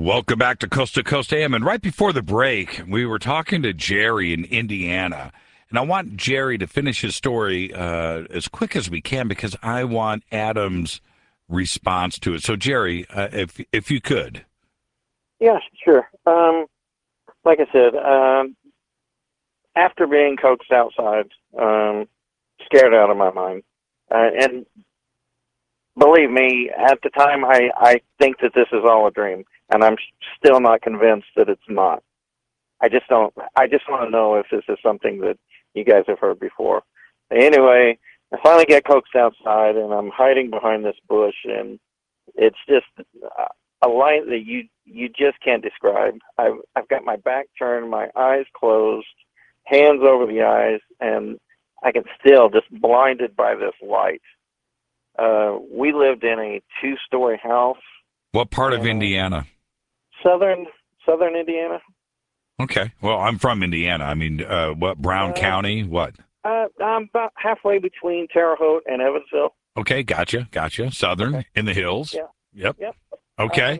Welcome back to Coast AM. And right before the break, we were talking to Jerry in Indiana. And I want Jerry to finish his story as quick as we can because I want Adam's response to it. So, Jerry, if you could. Yeah, sure. Like I said, after being coaxed outside, scared out of my mind, and believe me, at the time, I think that this is all a dream, and I'm still not convinced that it's not. I just don't. I just want to know if this is something that you guys have heard before. Anyway, I finally get coaxed outside, and I'm hiding behind this bush, and it's just a light that you just can't describe. I've got my back turned, my eyes closed, hands over the eyes, and I can still just blinded by this light. We lived in a 2-story house. What part of Indiana? Southern Indiana. Okay. Well, I'm from Indiana. I mean, what, Brown County? What? I'm about halfway between Terre Haute and Evansville. Okay, gotcha. Southern, Okay. in the hills. Yeah. Yep. Okay.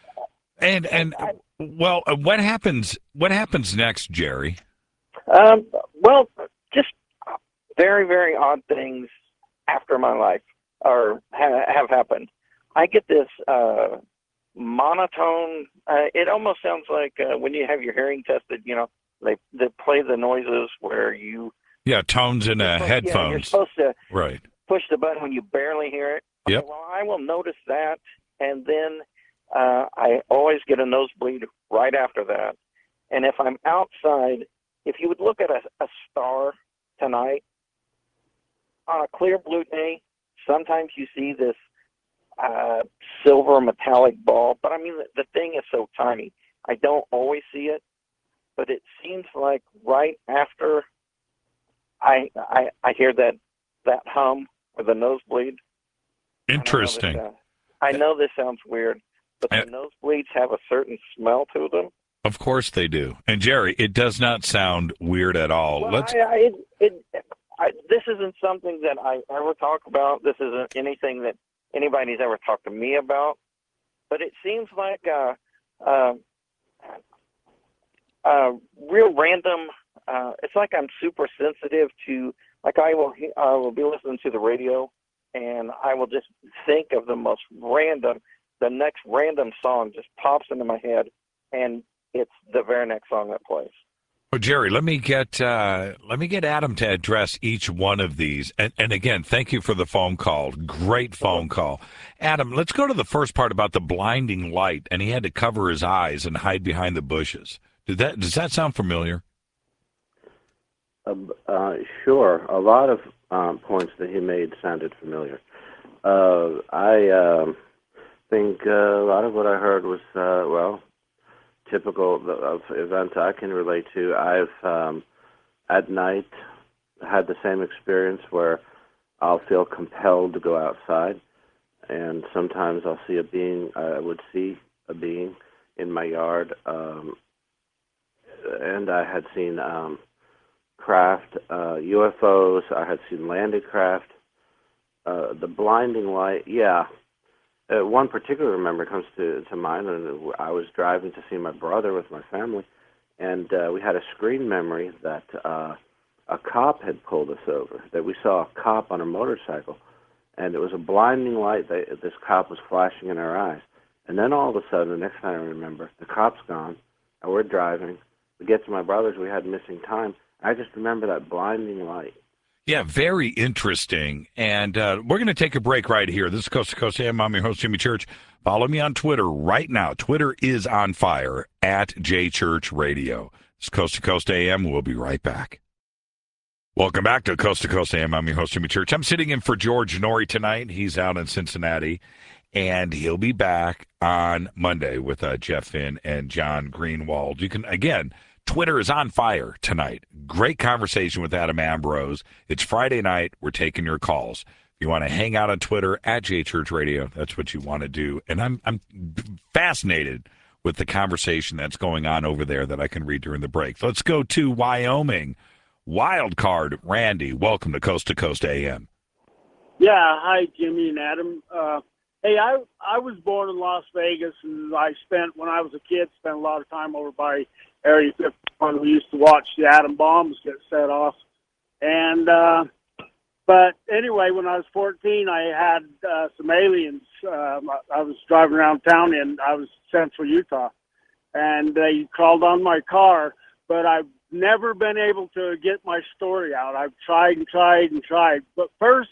Well, what happens next, Jerry? Well, just very, very odd things after my life have happened. I get this monotone. It almost sounds like when you have your hearing tested. You know, they play the noises where you. Yeah, tones in headphones. Yeah, you're supposed to right. Push the button when you barely hear it. Yep. Okay, well, I will notice that, and then I always get a nosebleed right after that. And if I'm outside, if you would look at a star tonight, on a clear blue day, sometimes you see this silver metallic ball. But I mean, the thing is so tiny. I don't always see it, but it seems like right after I hear that hum or the nosebleed. Interesting. I know this sounds weird, but the nosebleeds have a certain smell to them. Of course they do. And Jerry, it does not sound weird at all. Well, this isn't something that I ever talk about. This isn't anything that anybody's ever talked to me about. But it seems like real random. It's like I'm super sensitive to. Like I will be listening to the radio, and I will just think of the next random song just pops into my head, and it's the very next song that plays. Well, Jerry, let me get Adam to address each one of these. And again, thank you for the phone call. Great phone call. Adam, let's go to the first part about the blinding light, and he had to cover his eyes and hide behind the bushes. Does that sound familiar? Sure. A lot of points that he made sounded familiar. I think a lot of what I heard was, typical of events I can relate to. I've, at night, had the same experience where I'll feel compelled to go outside, and sometimes I'll see a being. I would see a being in my yard, and I had seen craft, UFOs. I had seen landed craft. The blinding light, yeah. One particular memory comes to mind, and I was driving to see my brother with my family, and we had a screen memory that a cop had pulled us over, that we saw a cop on a motorcycle, and it was a blinding light that this cop was flashing in our eyes. And then all of a sudden, the next time I remember, the cop's gone, and we're driving. We get to my brother's, we had missing time. I just remember that blinding light. Yeah, very interesting. And we're going to take a break right here. This is Coast to Coast AM. I'm your host, Jimmy Church. Follow me on Twitter right now. Twitter is on fire, @JChurchRadio. This is Coast to Coast AM. We'll be right back. Welcome back to Coast AM. I'm your host, Jimmy Church. I'm sitting in for George Noory tonight. He's out in Cincinnati, and he'll be back on Monday with Jeff Finn and John Greenwald. You can, again, Twitter is on fire tonight. Great conversation with Adam Ambrose. It's Friday night. We're taking your calls. If you want to hang out on Twitter, @JChurchRadio, that's what you want to do. And I'm fascinated with the conversation that's going on over there that I can read during the break. Let's go to Wyoming. Wild card, Randy. Welcome to Coast AM. Yeah, hi, Jimmy and Adam. Hey, I was born in Las Vegas, and when I was a kid, spent a lot of time over by Area 51. We used to watch the atom bombs get set off. And, but anyway, when I was 14, I had some aliens. I was driving around town I was Central Utah, and they called on my car, but I've never been able to get my story out. I've tried and tried and tried. But first,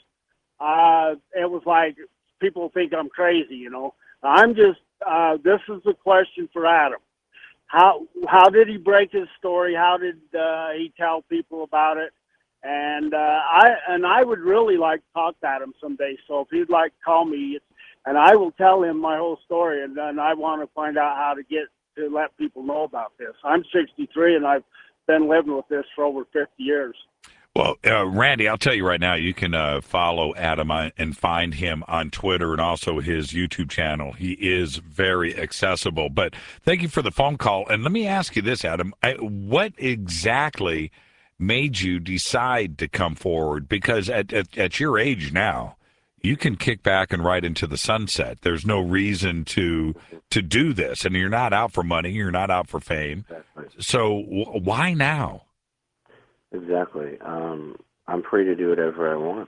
it was like, people think I'm crazy, you know. I'm just, this is a question for Adam. How did he break his story? How did he tell people about it? And I would really like to talk to Adam someday. So if he'd like to call me, and I will tell him my whole story, and then I want to find out how to let people know about this. I'm 63, and I've been living with this for over 50 years. Well, Randy, I'll tell you right now, you can follow Adam and find him on Twitter and also his YouTube channel. He is very accessible. But thank you for the phone call. And let me ask you this, Adam. What exactly made you decide to come forward? Because at your age now, you can kick back and right into the sunset. There's no reason to do this. And you're not out for money. You're not out for fame. Exactly. So why now? Exactly. I'm free to do whatever I want.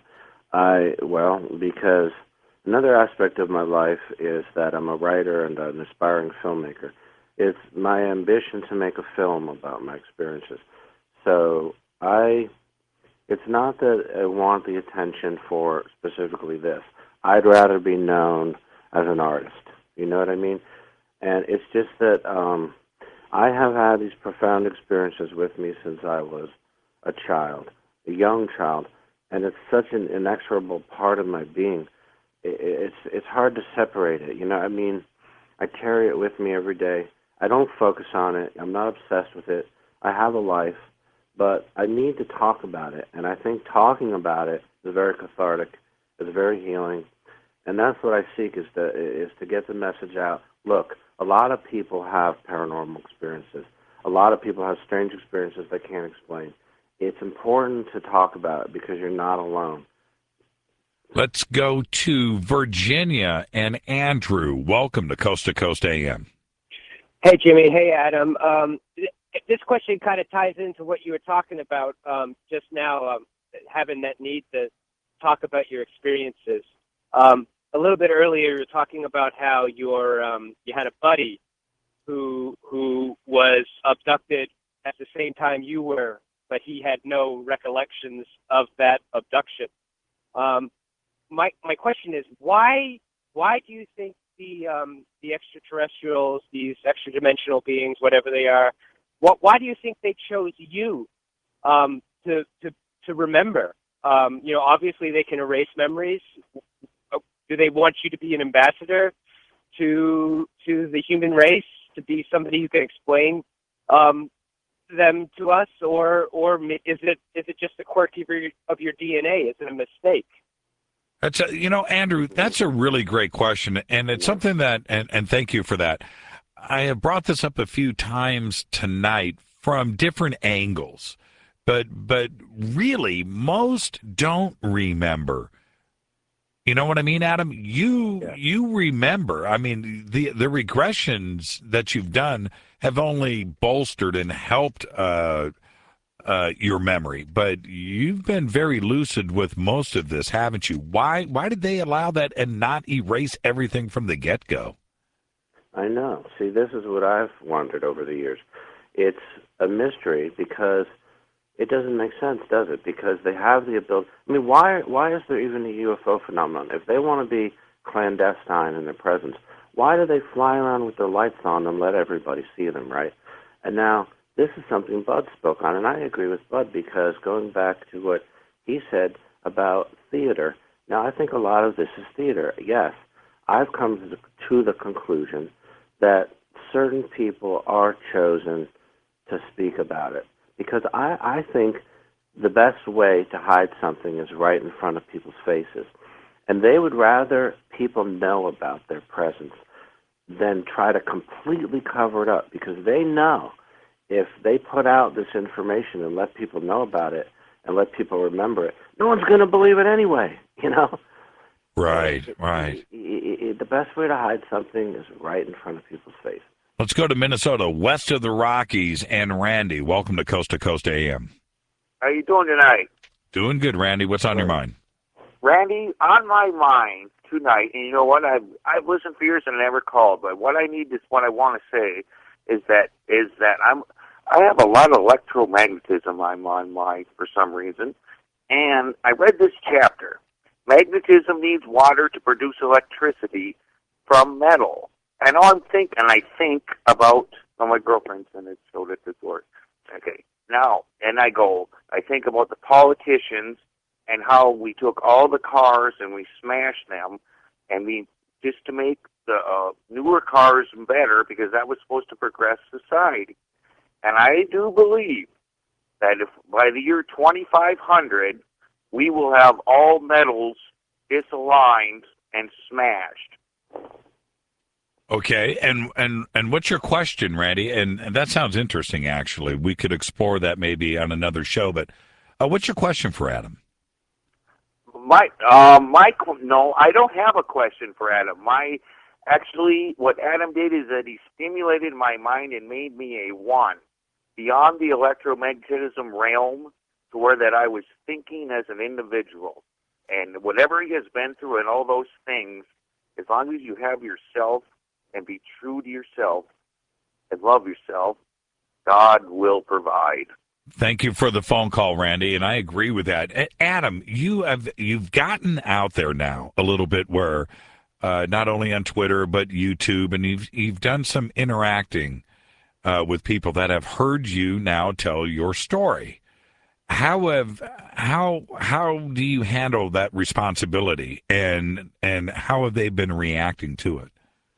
Because another aspect of my life is that I'm a writer and an aspiring filmmaker. It's my ambition to make a film about my experiences. So it's not that I want the attention for specifically this. I'd rather be known as an artist. You know what I mean? And it's just that I have had these profound experiences with me since I was a child, a young child, and it's such an inexorable part of my being. It's hard to separate it. You know, I mean, I carry it with me every day. I don't focus on it. I'm not obsessed with it. I have a life, but I need to talk about it, and I think talking about it is very cathartic. It's very healing, and that's what I seek is to get the message out. Look, a lot of people have paranormal experiences. A lot of people have strange experiences they can't explain. It's important to talk about it because you're not alone. Let's go to Virginia and Andrew. Welcome to Coast AM. Hey, Jimmy. Hey, Adam. This question kind of ties into what you were talking about just now, having that need to talk about your experiences. A little bit earlier, you were talking about how you had a buddy who was abducted at the same time you were, but he had no recollections of that abduction. My question is, why do you think the extraterrestrials, these extra-dimensional beings, whatever they are, why do you think they chose you to remember? Obviously they can erase memories. Do they want you to be an ambassador to the human race, to be somebody who can explain them to us, or is it just a quirk of your DNA? Is it a mistake? That's Andrew, that's a really great question, and it's something that, and thank you for that. I have brought this up a few times tonight from different angles, but really most don't remember. You know what I mean, Adam? You remember. I mean, the regressions that you've done have only bolstered and helped your memory, but you've been very lucid with most of this, haven't you? Why did they allow that and not erase everything from the get-go? I know. See, this is what I've wondered over the years. It's a mystery because it doesn't make sense, does it? Because they have the ability. I mean, why is there even a UFO phenomenon? If they want to be clandestine in their presence, why do they fly around with their lights on and let everybody see them, right? And now, this is something Bud spoke on, and I agree with Bud because going back to what he said about theater, now I think a lot of this is theater. Yes, I've come to the conclusion that certain people are chosen to speak about it because I think the best way to hide something is right in front of people's faces. And they would rather people know about their presence than try to completely cover it up because they know if they put out this information and let people know about it and let people remember it, no one's going to believe it anyway, you know? Right, right. The best way to hide something is right in front of people's face. Let's go to Minnesota, west of the Rockies, and Randy. Welcome to Coast AM. How you doing tonight? Doing good, Randy. What's on your mind? Randy, on my mind tonight, and you know what? I've listened for years and I never called, but what I want to say is that I have a lot of electromagnetism on my mind for some reason, and I read this chapter. Magnetism needs water to produce electricity from metal. And I think about my girlfriend's and it showed at the door. Okay, now, and I think about the politicians and how we took all the cars and we smashed them, and we just to make the newer cars better because that was supposed to progress society. And I do believe that if by the year 2500 we will have all metals disaligned and smashed. Okay, and what's your question, Randy? And that sounds interesting, actually. We could explore that maybe on another show, but what's your question for Adam? No, I don't have a question for Adam. What Adam did is that he stimulated my mind and made me a one beyond the electromagnetism realm to where that I was thinking as an individual. And whatever he has been through and all those things, as long as you have yourself and be true to yourself and love yourself, God will provide. Thank you for the phone call, Randy, and I agree with that. Adam, you've gotten out there now a little bit where not only on Twitter but YouTube, and you've done some interacting with people that have heard you now tell your story. How do you handle that responsibility, and how have they been reacting to it?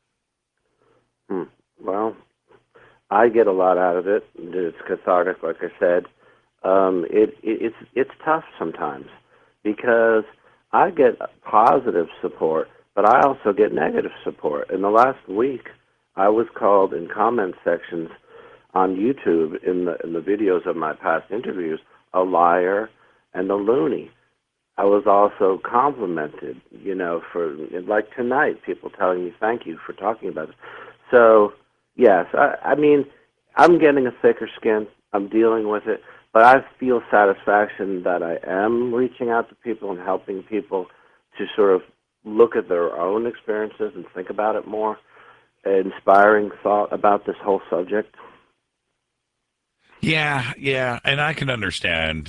Well, I get a lot out of it. It's cathartic, like I said. It's tough sometimes because I get positive support, but I also get negative support. In the last week, I was called in comment sections on YouTube in the videos of my past interviews a liar and a loony. I was also complimented, for like tonight, people telling me thank you for talking about it. So, yes, I mean, I'm getting a thicker skin. I'm dealing with it. But I feel satisfaction that I am reaching out to people and helping people to sort of look at their own experiences and think about it more. Inspiring thought about this whole subject. Yeah, and I can understand.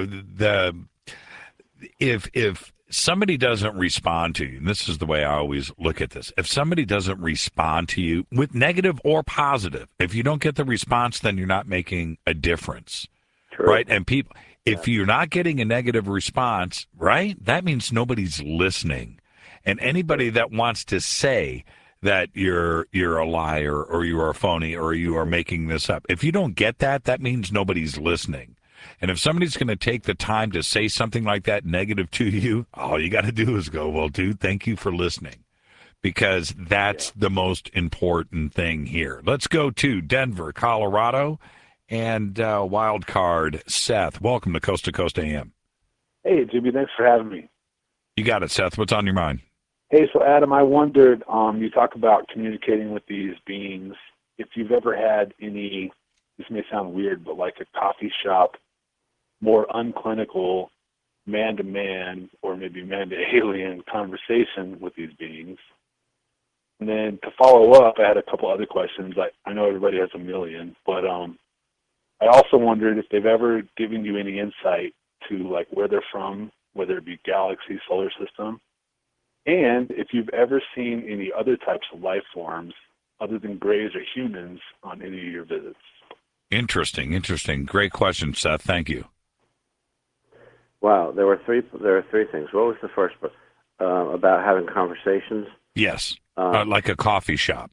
If somebody doesn't respond to you, and this is the way I always look at this, if somebody doesn't respond to you with negative or positive, if you don't get the response, then you're not making a difference. True. Right? And if you're not getting a negative response, right, that means nobody's listening. And anybody that wants to say that you're a liar or you are a phony or you are making this up, if you don't get that, that means nobody's listening. And if somebody's going to take the time to say something like that negative to you, all you got to do is go, well, dude, thank you for listening, because that's the most important thing here. Let's go to Denver, Colorado, and wild card Seth. Welcome to Coast AM. Hey, Jimmy, thanks for having me. You got it, Seth. What's on your mind? Hey, so Adam, I wondered, you talk about communicating with these beings. If you've ever had any, this may sound weird, but like a coffee shop, more unclinical, man-to-man or maybe man-to-alien conversation with these beings. And then to follow up, I had a couple other questions. I know everybody has a million, but I also wondered if they've ever given you any insight to like where they're from, whether it be galaxy, solar system, and if you've ever seen any other types of life forms other than grays or humans on any of your visits. Interesting. Great question, Seth. Thank you. Wow, there are three things. What was the first part? About having conversations? Yes, like a coffee shop.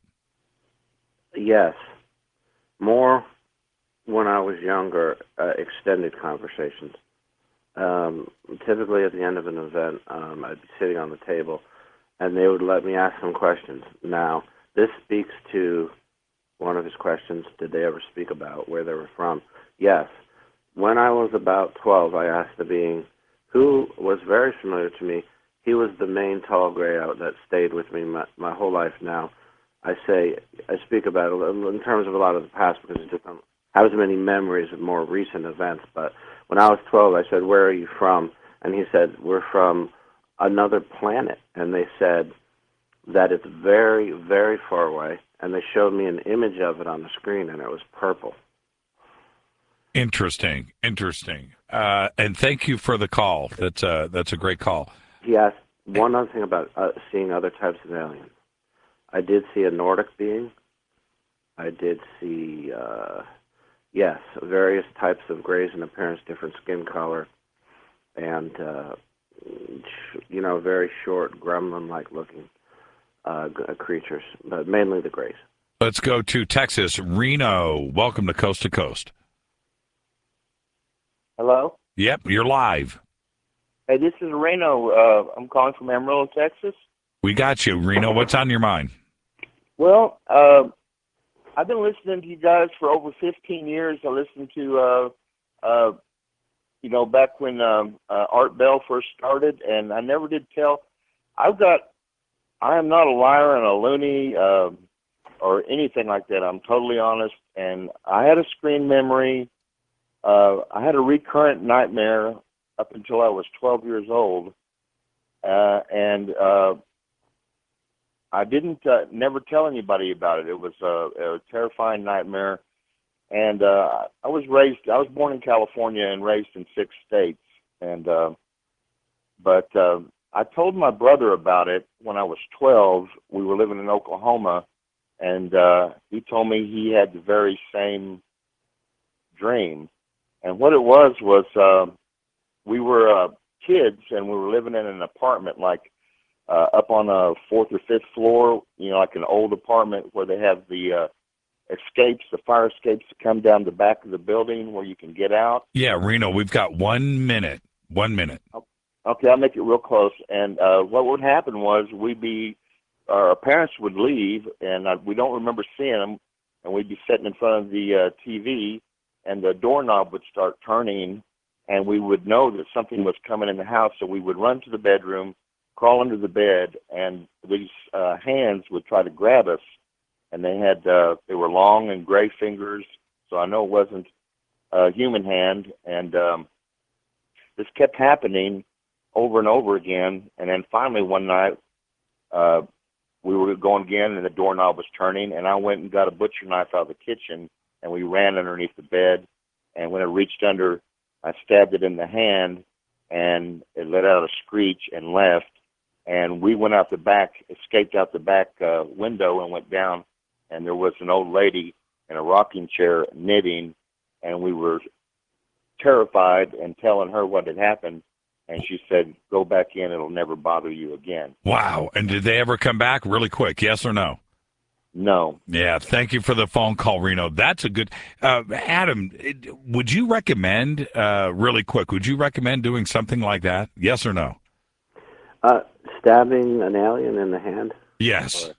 Yes. More when I was younger, extended conversations. Typically at the end of an event, I'd be sitting on the table, and they would let me ask some questions. Now, this speaks to one of his questions. Did they ever speak about where they were from? Yes. When I was about 12, I asked the being, who was very familiar to me, he was the main tall gray that stayed with me my whole life now. I speak about it in terms of a lot of the past because I just don't have as many memories of more recent events. But when I was 12, I said, "Where are you from?" And he said, "We're from another planet." And they said that it's very, very far away. And they showed me an image of it on the screen, and it was purple. Interesting. And thank you for the call. That's a great call. He asked one other thing about seeing other types of aliens. I did see a Nordic being. I did see, various types of grays in appearance, different skin color, and, very short, gremlin-like looking creatures, but mainly the grays. Let's go to Texas. Reno, welcome to Coast to Coast. Hello? Yep, you're live. Hey, this is Reno. I'm calling from Amarillo, Texas. We got you, Reno. What's on your mind? Well, I've been listening to you guys for over 15 years. I listened to, back when Art Bell first started, and I never did tell. I am not a liar and a loony or anything like that. I'm totally honest, and I had a screen memory. I had a recurrent nightmare up until I was 12 years old, and I didn't never tell anybody about it. It was a terrifying nightmare, and I was born in California and raised in 6 states, and but I told my brother about it when I was 12. We were living in Oklahoma, and he told me he had the very same dream. And what it was we were kids, and we were living in an apartment like up on a 4th or 5th floor, like an old apartment where they have the fire escapes that come down the back of the building where you can get out. Yeah, Reno, we've got 1 minute. 1 minute. Okay, I'll make it real close. And what would happen was our parents would leave, and we don't remember seeing them, and we'd be sitting in front of the TV, and the doorknob would start turning, and we would know that something was coming in the house, so we would run to the bedroom, crawl under the bed, and these hands would try to grab us, and they were long and gray fingers, so I know it wasn't a human hand, and this kept happening over and over again, and then finally one night we were going again, and the doorknob was turning, and I went and got a butcher knife out of the kitchen, and we ran underneath the bed, and when it reached under, I stabbed it in the hand, and it let out a screech and left, and we went out the back, escaped out the back window and went down, and there was an old lady in a rocking chair knitting, and we were terrified and telling her what had happened, and she said, "Go back in, it'll never bother you again." Wow. And did they ever come back really quick, yes or no? No. Yeah, thank you for the phone call, Reno. That's a good... Adam, would you recommend, really quick, would you recommend doing something like that? Yes or no? Stabbing an alien in the hand? Yes.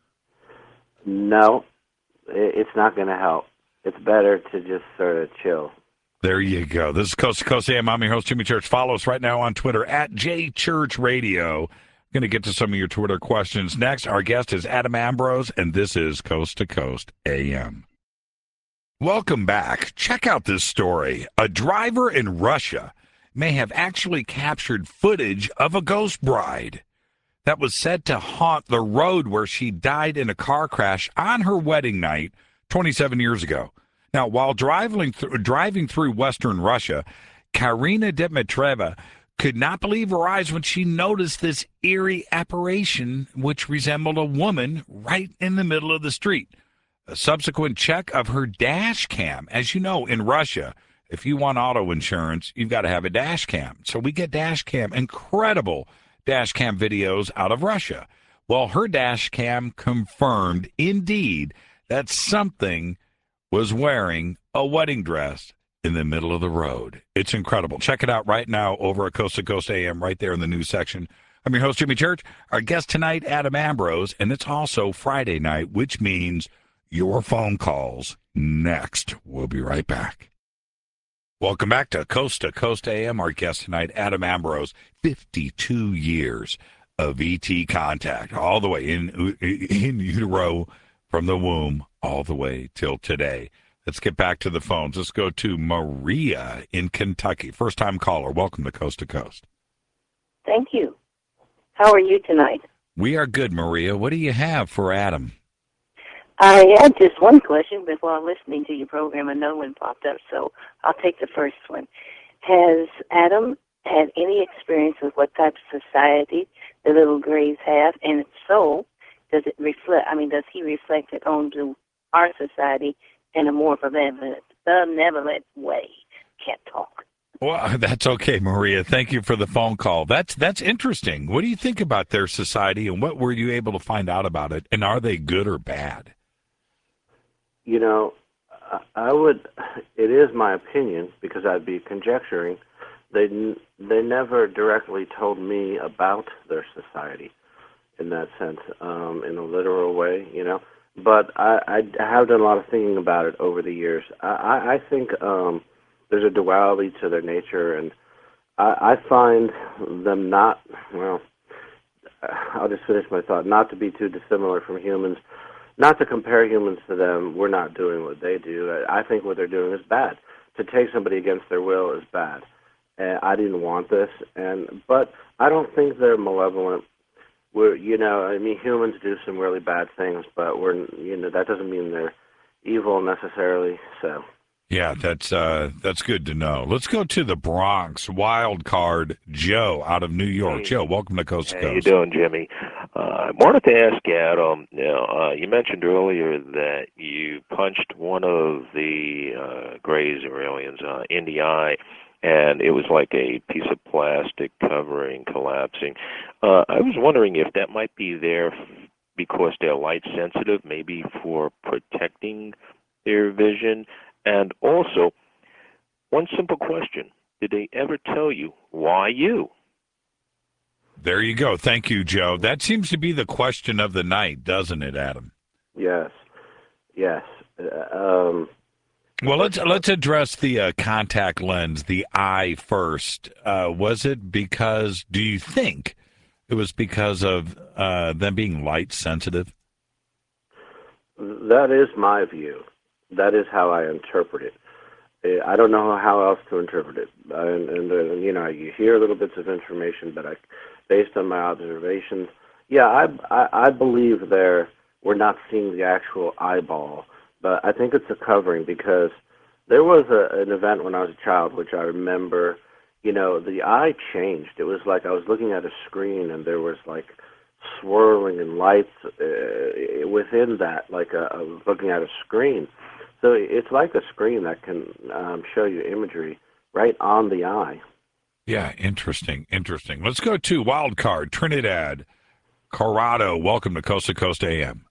No, it's not going to help. It's better to just sort of chill. There you go. This is Coast to Coast AM. I'm your host, Jimmy Church. Follow us right now on Twitter at JChurchRadio. Going to get to some of your Twitter questions next. Our guest is Adam Ambrose, and this is Coast to Coast AM. Welcome back. Check out this story. A driver in Russia may have actually captured footage of a ghost bride that was said to haunt the road where she died in a car crash on her wedding night 27 years ago. Now, while driving through Western Russia, Karina Dmitrieva could not believe her eyes when she noticed this eerie apparition, which resembled a woman right in the middle of the street. A subsequent check of her dash cam. As you know, in Russia, if you want auto insurance, you've got to have a dash cam. So we get dash cam, incredible dash cam videos out of Russia. Well, her dash cam confirmed, indeed, that something was wearing a wedding dress in the middle of the road. It's incredible. Check it out right now over at Coast to Coast AM, right there in the news section. I'm your host, Jimmy Church. Our guest tonight, Adam Ambrose, and it's also Friday night, which means your phone calls next. We'll be right back. Welcome back to Coast AM. Our guest tonight, Adam Ambrose, 52 years of ET contact, all the way in utero, from the womb all the way till today. Let's get back to the phones. Let's go to Maria in Kentucky. First-time caller. Welcome to Coast to Coast. Thank you. How are you tonight? We are good, Maria. What do you have for Adam? I had just one question before listening to your program. Another one popped up, so I'll take the first one. Has Adam had any experience with what type of society the little grays have? And if so, does it reflect? I mean, does he reflect it onto our society in a more benevolent way? Can't talk. Well, that's okay, Maria. Thank you for the phone call. That's interesting. What do you think about their society, and what were you able to find out about it? And are they good or bad? You know, I would. It is my opinion, because I'd be conjecturing. They never directly told me about their society in that sense, in a literal way, you know. But I have done a lot of thinking about it over the years. I think there's a duality to their nature, and I find them not, well, I'll just finish my thought, not to be too dissimilar from humans, not to compare humans to them. We're not doing what they do. I think what they're doing is bad. To take somebody against their will is bad. I didn't want this, but I don't think they're malevolent. I mean, humans do some really bad things, but that doesn't mean they're evil necessarily. So. Yeah, that's good to know. Let's go to the Bronx. Wild card Joe out of New York. Hey. Joe, welcome to Coast to Coast. How you doing, Jimmy? I wanted to ask Adam. You mentioned earlier that you punched one of the Greys or aliens in the eye, and it was like a piece of plastic covering collapsing. I was wondering if that might be there because they're light sensitive, maybe for protecting their vision. And also, one simple question. Did they ever tell you why you? There you go. Thank you, Joe. That seems to be the question of the night, doesn't it, Adam? Yes. Well, let's address the contact lens, the eye first. Was it because, do you think it was because of them being light sensitive? That is my view. That is how I interpret it. I don't know how else to interpret it. You hear little bits of information, but based on my observations, I believe we're not seeing the actual eyeball, but I think it's a covering, because there was an event when I was a child, which I remember, the eye changed. It was like I was looking at a screen, and there was like swirling and lights within that, like I was looking at a screen. So it's like a screen that can show you imagery right on the eye. Yeah, interesting. Let's go to Wild Card, Trinidad, Corrado. Welcome to Coast AM.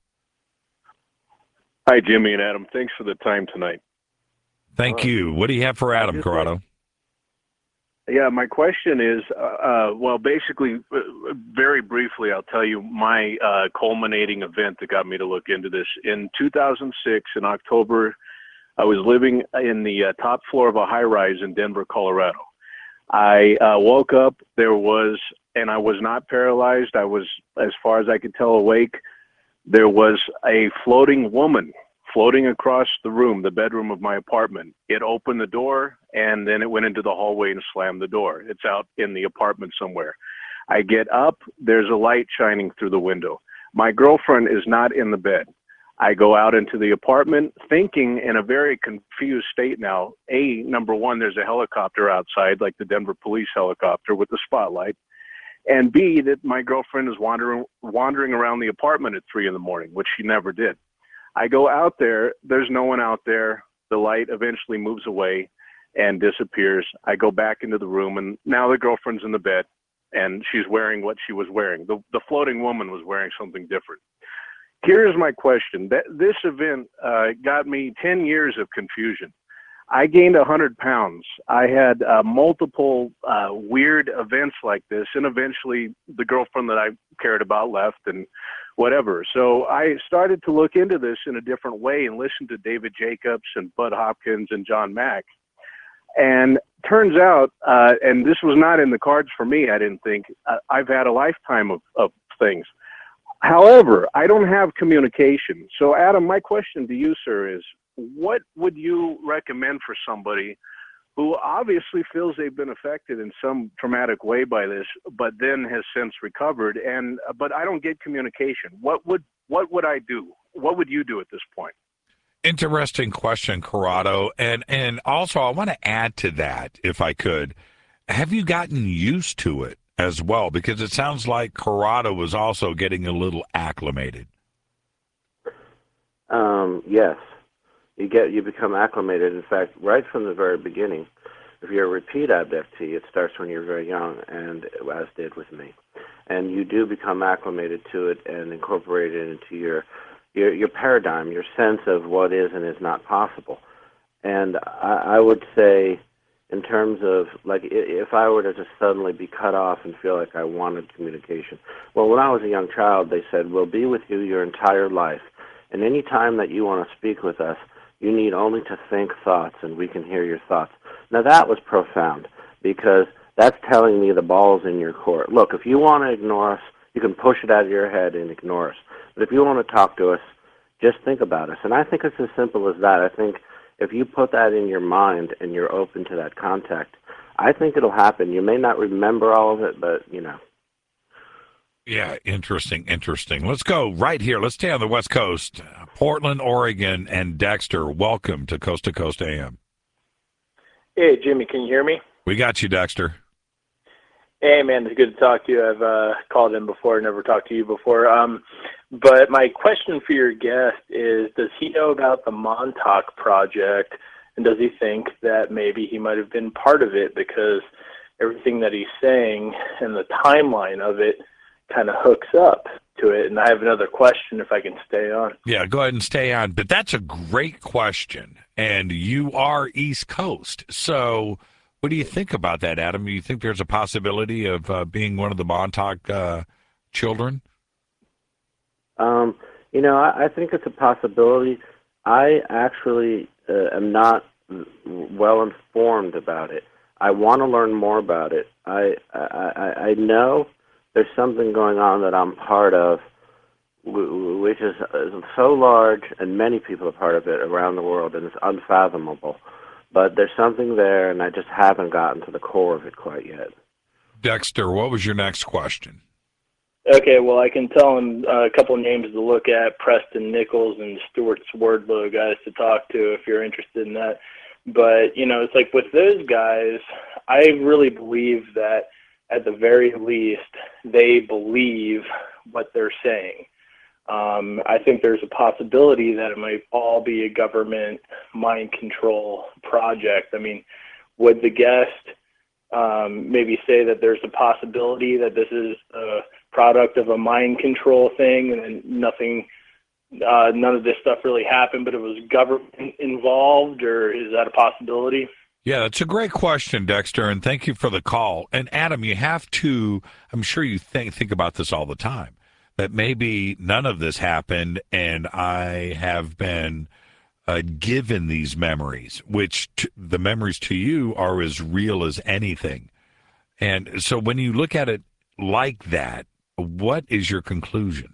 Hi, Jimmy and Adam. Thanks for the time tonight. Thank you. What do you have for Adam, Corrado? Yeah, my question is, basically, very briefly, I'll tell you my culminating event that got me to look into this. In 2006, in October, I was living in the top floor of a high-rise in Denver, Colorado. I woke up, and I was not paralyzed. I was, as far as I could tell, awake. There was a floating woman floating across the room, the bedroom of my apartment. It opened the door, and then it went into the hallway and slammed the door. It's out in the apartment somewhere. I get up, there's a light shining through the window. My girlfriend is not in the bed. I go out into the apartment thinking, in a very confused state now, number one, there's a helicopter outside, like the Denver police helicopter with the spotlight, and B, that my girlfriend is wandering around the apartment at 3 a.m, which she never did. I go out there, there's no one out there. The light eventually moves away and disappears. I go back into the room, and now the girlfriend's in the bed, and she's wearing what she was wearing. The floating woman was wearing something different. Here's my question. This event got me 10 years of confusion. I gained 100 pounds. I had multiple weird events like this, and eventually the girlfriend that I cared about left and whatever. So I started to look into this in a different way and listen to David Jacobs and Bud Hopkins and John Mack. And turns out, and this was not in the cards for me, I didn't think, I've had a lifetime of things. However, I don't have communication. So, Adam, my question to you, sir, is what would you recommend for somebody who obviously feels they've been affected in some traumatic way by this, but then has since recovered, but I don't get communication? What would I do? What would you do at this point? Interesting question, Corrado. And also, I want to add to that, if I could. Have you gotten used to it as well? Because it sounds like Corrado was also getting a little acclimated. Yes. You become acclimated. In fact, right from the very beginning, if you're a repeat abductee, it starts when you're very young, and as did with me. And you do become acclimated to it and incorporate it into your paradigm, your sense of what is and is not possible. And I would say, in terms of, like, if I were to just suddenly be cut off and feel like I wanted communication. Well, when I was a young child, they said, we'll be with you your entire life. And any time that you want to speak with us, you need only to think thoughts, and we can hear your thoughts. Now, that was profound, because that's telling me the ball's in your court. Look, if you want to ignore us, you can push it out of your head and ignore us. But if you want to talk to us, just think about us. And I think it's as simple as that. I think if you put that in your mind and you're open to that contact, I think it'll happen. You may not remember all of it, but, you know. Yeah, interesting. Let's go right here. Let's stay on the West Coast. Portland, Oregon, and Dexter, welcome to Coast AM. Hey, Jimmy, can you hear me? We got you, Dexter. Hey, man, it's good to talk to you. I've called in before, never talked to you before. But my question for your guest is, does he know about the Montauk Project, and does he think that maybe he might have been part of it, because everything that he's saying and the timeline of it kind of hooks up to it? And I have another question if I can stay on. Yeah, go ahead and stay on. But that's a great question, and you are East Coast. So what do you think about that, Adam? Do you think there's a possibility of being one of the Montauk children? I think it's a possibility. I actually am not well informed about it. I want to learn more about it. I know there's something going on that I'm part of, which is so large, and many people are part of it around the world, and it's unfathomable. But there's something there, and I just haven't gotten to the core of it quite yet. Dexter, what was your next question? Okay, well, I can tell him a couple of names to look at: Preston Nichols and Stuart Swerdlow, guys to talk to if you're interested in that. But, it's like with those guys, I really believe that at the very least, they believe what they're saying. I think there's a possibility that it might all be a government mind control project. I mean, would the guest maybe say that there's a possibility that this is a product of a mind control thing, and then none of this stuff really happened, but it was government involved, or is that a possibility? Yeah, that's a great question, Dexter, and thank you for the call. And Adam, you have to, I'm sure you think about this all the time, that maybe none of this happened, and I have been given these memories, which the memories to you are as real as anything. And so when you look at it like that, what is your conclusion?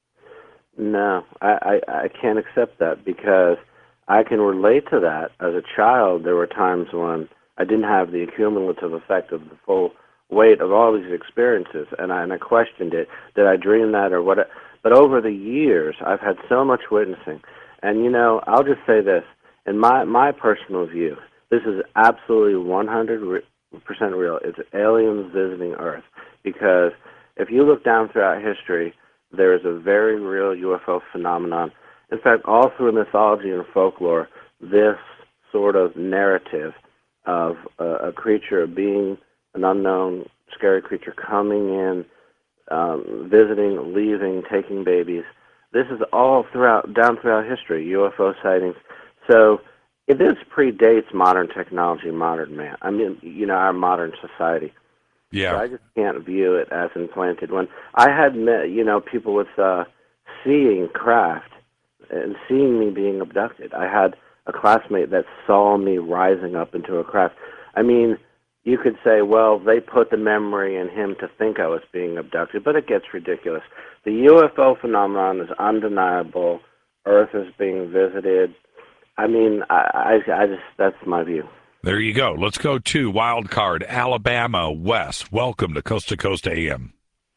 No, I can't accept that, because I can relate to that. As a child, there were times when I didn't have the cumulative effect of the full weight of all these experiences, and I questioned it. Did I dream that or what? But over the years, I've had so much witnessing. And, I'll just say this. In my personal view, this is absolutely 100% real. It's aliens visiting Earth. Because if you look down throughout history, there is a very real UFO phenomenon. In fact, all through mythology and folklore, this sort of narrative of a creature, a being, an unknown, scary creature coming in, visiting, leaving, taking babies. This is all down throughout history, UFO sightings. So this predates modern technology, modern man. I mean, our modern society. Yeah. So I just can't view it as implanted. When I had met, people with seeing craft and seeing me being abducted, I had a classmate that saw me rising up into a craft. I mean, you could say, well, they put the memory in him to think I was being abducted, but it gets ridiculous. The UFO phenomenon is undeniable. Earth is being visited. I mean, I just, that's my view. There you go. Let's go to Wild Card, Alabama. Wes, welcome to Coast AM.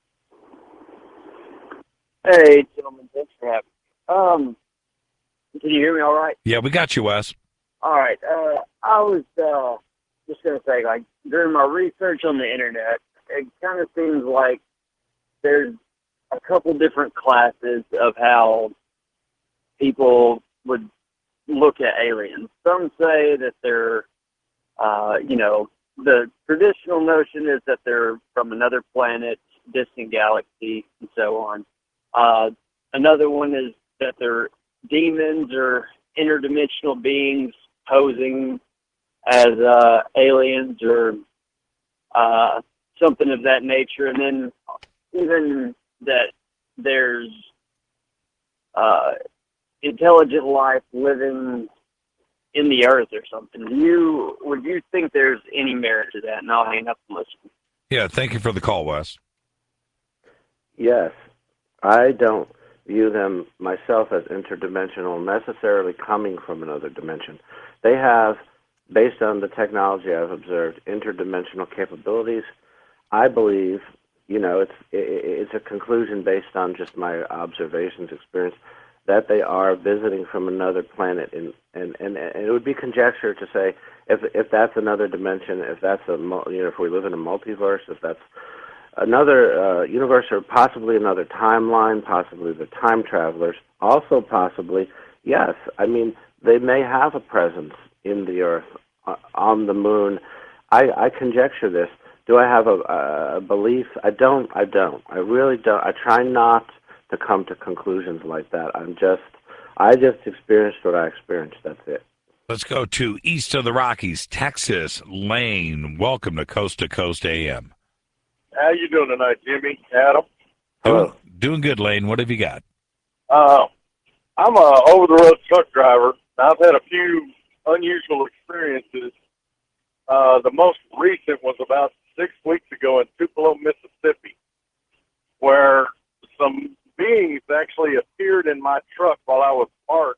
Hey, gentlemen, thanks for having me. Can you hear me all right? Yeah, we got you, Wes. All right. I was just going to say, like, during my research on the internet, it kind of seems like there's a couple different classes of how people would look at aliens. Some say that they're, the traditional notion is that they're from another planet, distant galaxy, and so on. Another one is that they're demons or interdimensional beings posing as aliens or something of that nature. And then even that there's intelligent life living in the earth or something. Would you think there's any merit to that? And I'll hang up and listen. Yeah, thank you for the call, Wes. Yes, I don't view them myself as interdimensional, necessarily coming from another dimension. They have, based on the technology I've observed, interdimensional capabilities. I believe, it's a conclusion based on just my observations, experience, that they are visiting from another planet, and it would be conjecture to say if that's another dimension, if that's if we live in a multiverse, if that's another universe, or possibly another timeline, possibly the time travelers, also possibly, yes. I mean, they may have a presence in the Earth, on the moon. I conjecture this. Do I have a belief? I don't. I really don't. I try not to come to conclusions like that. I just experienced what I experienced. That's it. Let's go to east of the Rockies, Texas. Lane, welcome to Coast AM. How you doing tonight, Jimmy? Adam? Doing good, Lane. What have you got? I'm a over-the-road truck driver. I've had a few unusual experiences. The most recent was about 6 weeks ago in Tupelo, Mississippi, where some beings actually appeared in my truck while I was parked.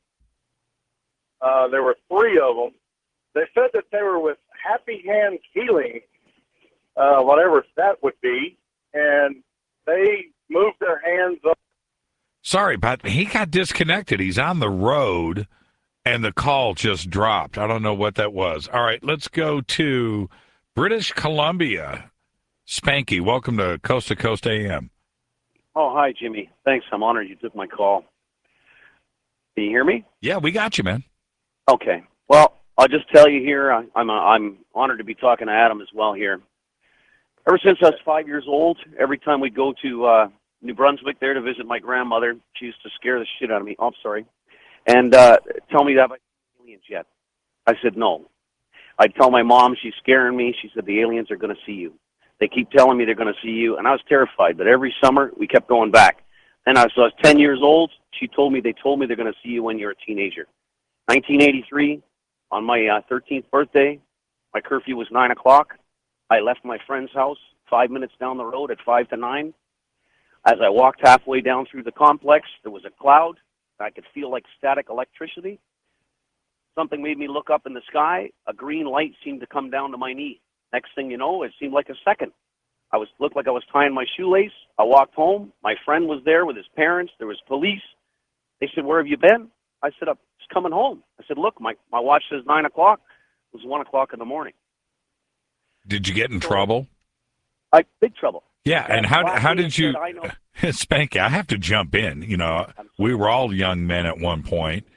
There were 3 of them. They said that they were with Happy Hands Healing, whatever that would be, and they moved their hands up. Sorry, but he got disconnected. He's on the road, and the call just dropped. I don't know what that was. All right, let's go to British Columbia. Spanky, welcome to Coast AM. Oh, hi, Jimmy. Thanks. I'm honored you took my call. Can you hear me? Yeah, we got you, man. Okay. Well, I'll just tell you here, I'm honored to be talking to Adam as well here. Ever since I was 5 years old, every time we go to New Brunswick there to visit my grandmother, she used to scare the shit out of me. Oh, I'm sorry. And tell me, have I seen aliens yet? I said, no. I'd tell my mom she's scaring me. She said, the aliens are going to see you. They keep telling me they're going to see you. And I was terrified. But every summer, we kept going back. Then I was 10 years old. They told me they're going to see you when you're a teenager. 1983, on my 13th birthday, my curfew was 9 o'clock. I left my friend's house 5 minutes down the road at 5 to 9. As I walked halfway down through the complex, there was a cloud. I could feel like static electricity. Something made me look up in the sky. A green light seemed to come down to my knee. Next thing you know, it seemed like a second. Looked like I was tying my shoelace. I walked home. My friend was there with his parents. There was police. They said, where have you been? I said, I'm just coming home. I said, look, my watch says 9 o'clock. It was 1 o'clock in the morning. Did you get in trouble? Big trouble. Yeah, and how did you, Spanky, I have to jump in. We were all young men at one point.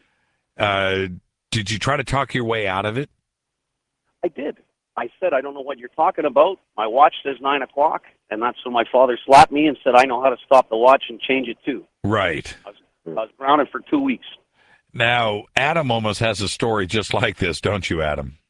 Did you try to talk your way out of it? I did. I said, I don't know what you're talking about. My watch says 9 o'clock, and that's when my father slapped me and said, I know how to stop the watch and change it too. Right. I was grounded for 2 weeks. Now, Adam almost has a story just like this, don't you, Adam?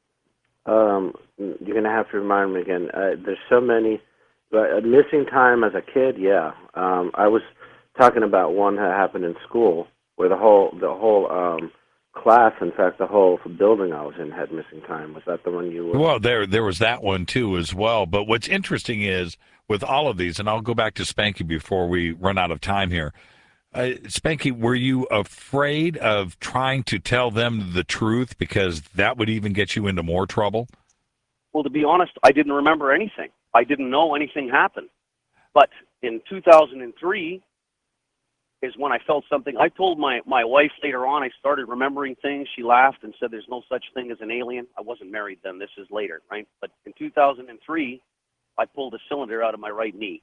You're going to have to remind me again. There's so many. But missing time as a kid, yeah. I was talking about one that happened in school where the whole class. In fact, the whole building I was in had missing time. Was that the one you were? Well, there was that one too as well. But what's interesting is with all of these, and I'll go back to Spanky before we run out of time here. Spanky, were you afraid of trying to tell them the truth because that would even get you into more trouble? Well, to be honest, I didn't remember anything. I didn't know anything happened. But in 2003 is when I felt something. I told my wife later on, I started remembering things. She laughed and said there's no such thing as an alien. I wasn't married then. This is later, right? But in 2003, I pulled a cylinder out of my right knee.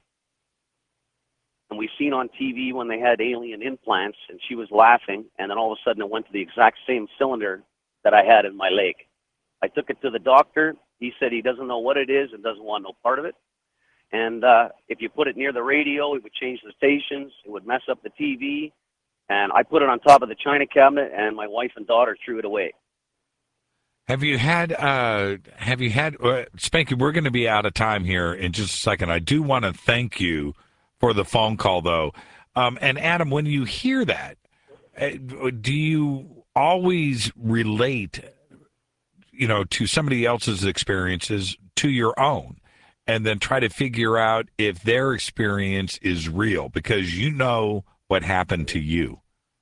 And we seen on TV when they had alien implants, and she was laughing, and then all of a sudden it went to the exact same cylinder that I had in my leg. I took it to the doctor. He said he doesn't know what it is and doesn't want no part of it. And if you put it near the radio, it would change the stations. It would mess up the TV. And I put it on top of the china cabinet, and my wife and daughter threw it away. Have you had, Spanky, we're going to be out of time here in just a second. I do want to thank you for the phone call, though. And Adam, when you hear that, do you always relate, to somebody else's experiences to your own, and then try to figure out if their experience is real because you know what happened to you?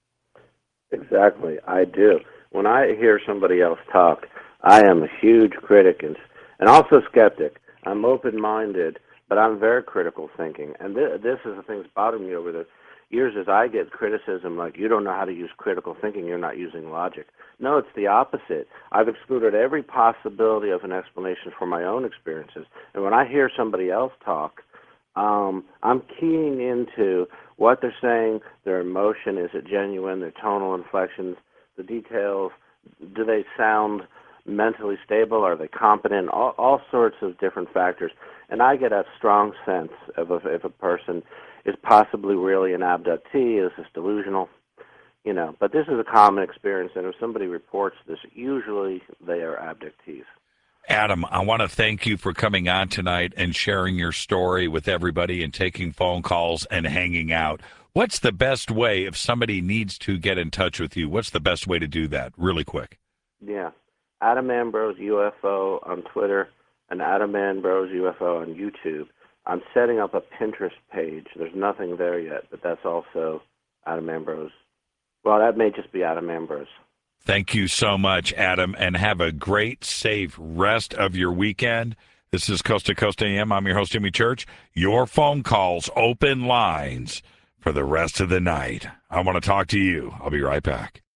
Exactly, I do. When I hear somebody else talk, I am a huge critic and also skeptic. I'm open-minded, but I'm very critical thinking. And this is the thing that's bothered me over the years is I get criticism like, you don't know how to use critical thinking, you're not using logic. No, it's the opposite. I've excluded every possibility of an explanation for my own experiences. And when I hear somebody else talk, I'm keying into what they're saying, their emotion, is it genuine, their tonal inflections, the details, do they sound mentally stable, are they competent, all sorts of different factors. And I get a strong sense of if a person is possibly really an abductee, is this delusional, But this is a common experience, and if somebody reports this, usually they are abductees. Adam, I want to thank you for coming on tonight and sharing your story with everybody and taking phone calls and hanging out. What's the best way if somebody needs to get in touch with you? What's the best way to do that? Really quick. Yeah. Adam Ambrose UFO on Twitter and Adam Ambrose UFO on YouTube. I'm setting up a Pinterest page. There's nothing there yet, but that's also Adam Ambrose. Well, that may just be Adam Ambrose. Thank you so much, Adam, and have a great, safe rest of your weekend. This is Coast to Coast AM. I'm your host, Jimmy Church. Your phone calls, open lines for the rest of the night. I want to talk to you. I'll be right back.